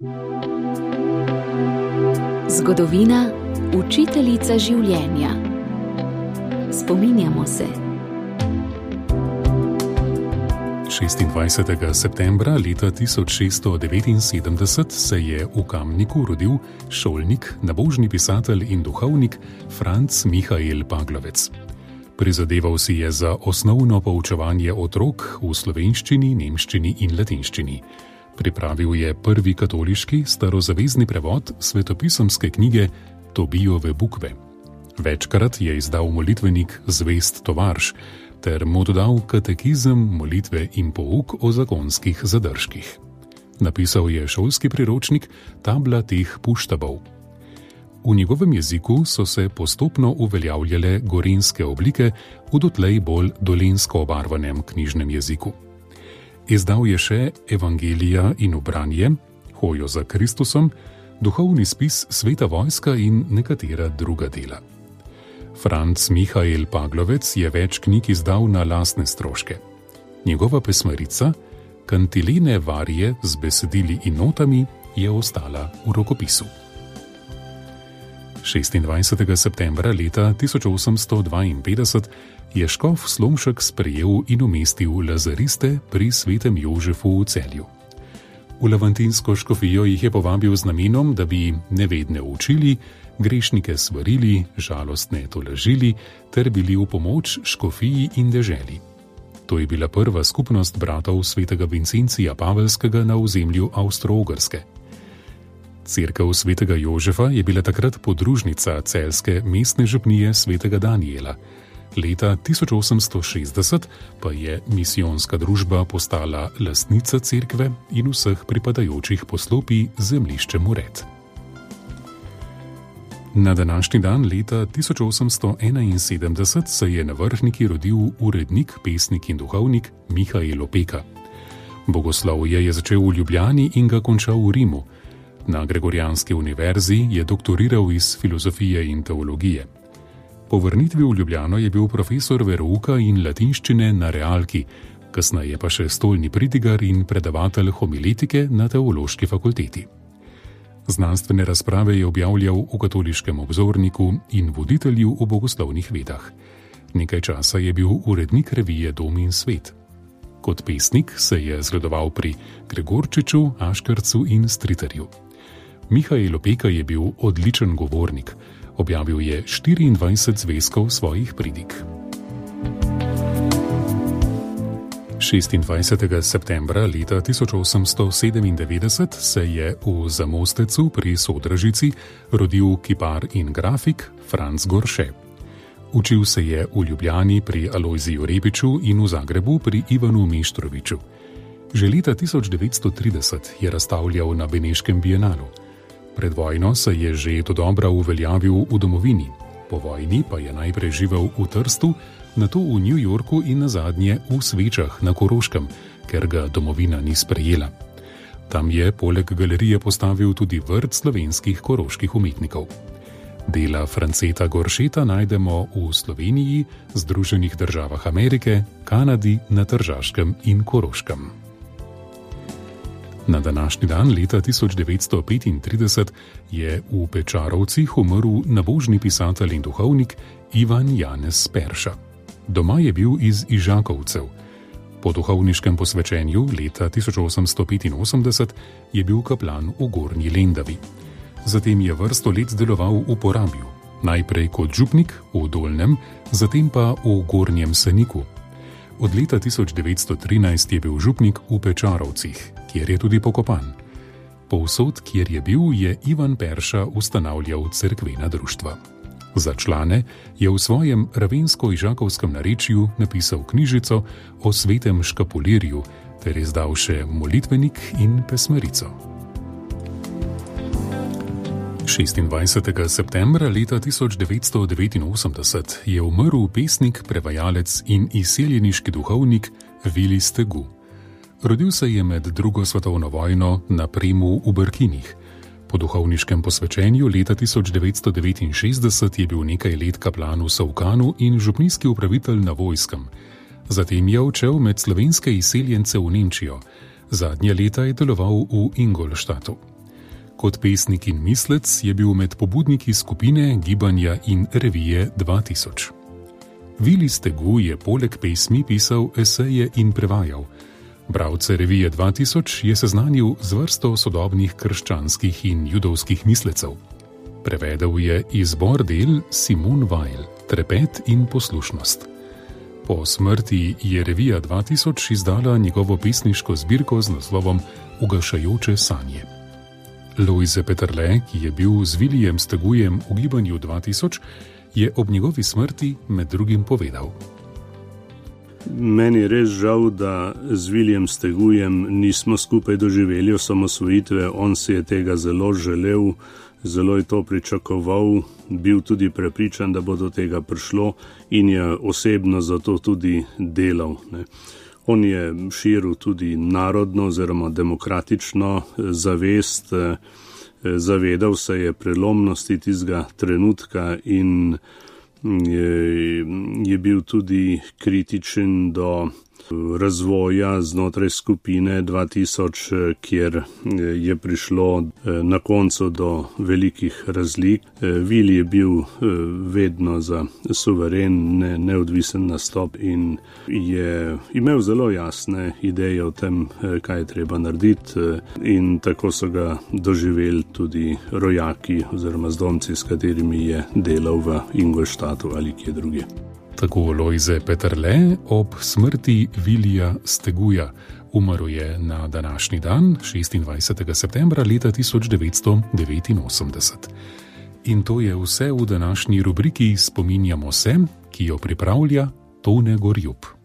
Zgodovina, učiteljica življenja. Spominjamo se. 26. septembra leta 1679 se je v Kamniku rodil šolnik, nabožni pisatelj in duhovnik Franc Mihael Paglovec. Prizadeval si je za osnovno poučevanje otrok v slovenščini, nemščini in latinščini. Pripravil je prvi katoliški starozavezni prevod svetopisemske knjige Tobijove bukve. Večkrat je izdal molitvenik Zvest tovarš ter mu dodal katekizem, molitve in pouk o zakonskih zadržkih. Napisal je šolski priročnik Tabla teh puštabov. V njegovem jeziku so se postopno uveljavljale gorenjske oblike v dotlej bolj dolenjsko obarvanem knjižnem jeziku. Izdal je še Evangelija in ubranje, Hojo za Kristusom, duhovni spis Sveta vojska in nekatera druga dela. Franc Mihael Paglovec je več knjig izdal na lastne stroške. Njegova pesmarica, Kantilene varije z besedili in notami, je ostala v rokopisu. 26. septembra leta 1852 je škof Slomšek sprejel in umestil lazariste pri svetem Jožefu v Celju. V lavantinsko škofijo jih je povabil z namenom, da bi nevedne učili, grešnike svarili, žalostne tolažili ter bili v pomoč škofiji in deželi. To je bila prva skupnost bratov svetega Vincencija Pavelskega na ozemlju Avstro-Ogrske. Cerkev svetega Jožefa je bila takrat podružnica celjske mestne župnije svetega Danijela. Leta 1860 pa je misijonska družba postala lastnica cerkve in vseh pripadajočih poslopij zemljiščem ured. Na današnji dan leta 1871 se je na Vrhniki rodil urednik, pesnik in duhovnik Mihael Opeka. Bogoslovje je začel v Ljubljani in ga končal v Rimu. Na Gregorijanski univerzi je doktoriral iz filozofije in teologije. Po vrnitvi v Ljubljano je bil profesor verouka in latinščine na Realki, kasneje pa še stolni pridigar in predavatelj homiletike na teološki fakulteti. Znanstvene razprave je objavljal v Katoliškem obzorniku in voditelju v bogoslovnih vedah. Nekaj časa je bil urednik revije Dom in svet. Kot pesnik se je zgledoval pri Gregorčiču, Aškercu in Stritarju. Mihael Opeka je bil odličen govornik. Objavil je 24 zvezkov svojih pridig. 26. septembra leta 1897 se je v Zamostecu pri Sodražici rodil kipar in grafik Franc Gorše. Učil se je v Ljubljani pri Alojziju Rebiču in v Zagrebu pri Ivanu Meštroviču. Že leta 1930 je razstavljal na Beneškem bienalu. Pred vojno se je že dodobra uveljavil v domovini, po vojni pa je najprej živel v Trstu, nato v New Yorku in nazadnje v Svečah na Koroškem, ker ga domovina ni sprejela. Tam je poleg galerije postavil tudi vrt slovenskih koroških umetnikov. Dela Franceta Goršeta najdemo v Sloveniji, Združenih državah Amerike, Kanadi, na Tržaškem in Koroškem. Na današnji dan leta 1935 je v Pečarovcih umrl nabožni pisatelj in duhovnik Ivan Janez Perša. Doma je bil iz Ižakovcev. Po duhovniškem posvečenju leta 1885 je bil kaplan v Gornji Lendavi. Zatem je vrsto let deloval v Porabju, najprej kot župnik v Dolnjem, zatem pa v Gornjem Seniku. Od leta 1913 je bil župnik v Pečarovcih, kjer je tudi pokopan. Povsod, kjer je bil, je Ivan Perša ustanavljal cerkvena društva. Za člane je v svojem ravensko-ižakovskem narečju napisal knjižico o svetem škapulirju ter izdal še molitvenik in pesmarico. 26. septembra leta 1989 je umrl pesnik, prevajalec in izseljeniški duhovnik Vili Stegu. Rodil se je med drugo svetovno vojno na Premu v Brkinih. Po duhovniškem posvečenju leta 1969 je bil nekaj let kaplan v Savkanu in župnijski upravitelj na Vojskem. Zatem je odšel med slovenske izseljence v Nemčijo. Zadnja leta je deloval v Ingolštatu. Kot pesnik in mislec je bil med pobudniki skupine, gibanja in revije 2000. Vili Stegu je poleg pesmi pisal eseje in prevajal. Bralce revije 2000 je seznanil z vrsto sodobnih krščanskih in judovskih mislecev. Prevedel je izbor del Simone Weil, Trepet in poslušnost. Po smrti je revija 2000 izdala njegovo pesniško zbirko z naslovom Ugašajoče sanje. Lojze Peterle, ki je bil z Vilijem Stegujem v gibanju 2000, je ob njegovi smrti med drugim povedal: Meni je res žal, da z Vilijem Stegujem nismo skupaj doživeli osamosvojitve. On si je tega zelo želel, zelo je to pričakoval, bil tudi prepričan, da bo do tega prišlo in je osebno zato tudi delal. On je širil tudi narodno oziroma demokratično zavest, zavedal se je prelomnosti tistega trenutka in je bil tudi kritičen do razvoja znotraj skupine 2000, kjer je prišlo na koncu do velikih razlik. Vili je bil vedno za suveren, neodvisen nastop in je imel zelo jasne ideje o tem, kaj je treba narediti, in tako so ga doživeli tudi rojaki oziroma zdomci, s katerimi je delal v Ingolstadtu ali kje druge. Tako Lojze Peterle ob smrti Vilija Steguja. Umrl je na današnji dan, 26. septembra leta 1989. In to je vse v današnji rubriki Spominjamo se, ki jo pripravlja Tone Gorjup.